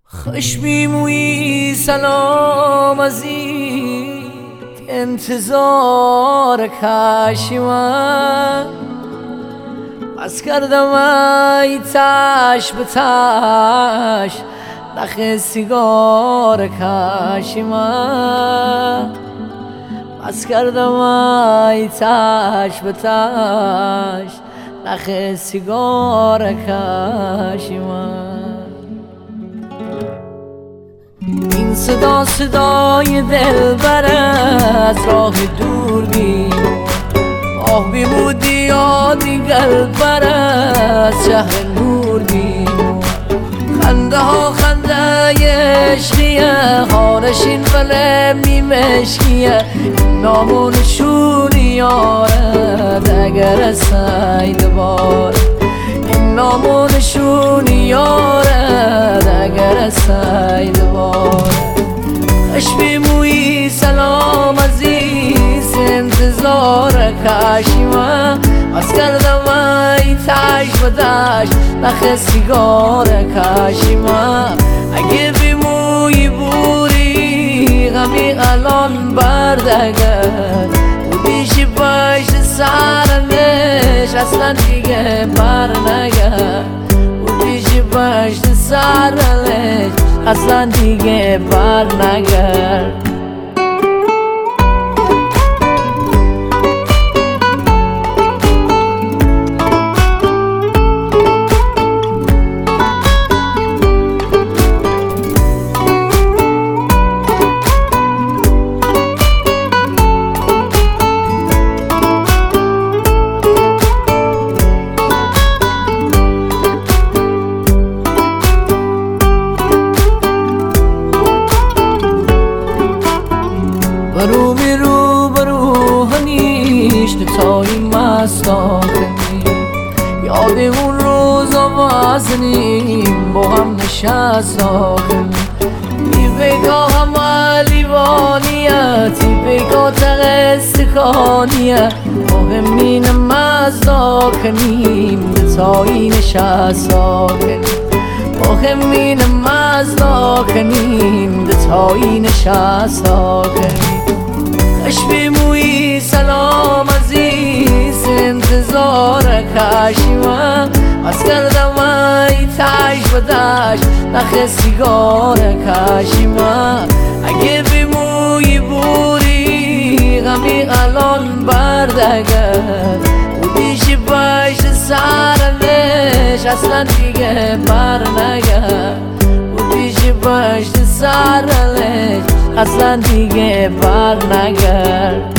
خوش میمویی سلام عزیز انتظار کاشیما بس کردم ای تاش به تاش نخ سیگار کاشیما بس کردم ای تاش به تاش نخ سیگار کاشیما این صدا صدای دلبر از راه دور بیم آه بیمودی یادی قلبر از شهر نور بیم خنده ها خنده عشقیه هارشین ولی میمشکیه نامونشونی یارد اگر اسای دوباره این نامونشونی یارد اگر اسای دوباره خوش بیمویی سلام عزیز انتظار کاشیما از کردم ای تاش و داش نخ سیگار کاشیما اگه بیمویی بوری غمی الان بردگر بودیشی پشت سرمش اصلا دیگه بر نگر بودیشی پشت سرمش اصلا دیگه بر نگر برو میرو برو هنیش نتایی مستاقمی یاد اون روزا وزنیم با هم نشستاقمی ای بگا همه لیوانیت ای بگا تغستکانیت مهمین مزداکنیم نتایی نشستاقمی مهمین مزداکنیم نتایی نشستاقمی خوش بیمویی سلام عزیز انتظار کاشیما از کردم ای تاش و داش نخ سیگار کاشیما اگه بیمویی بوری غمی الان بردگر بودیشی پشت سرمش اصلا دیگه بر نگر بودیشی پشت سرمش اصلا دیگه بر نگر